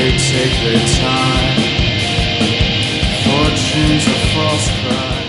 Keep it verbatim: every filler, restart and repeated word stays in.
they take their time. Fortune's a false cry.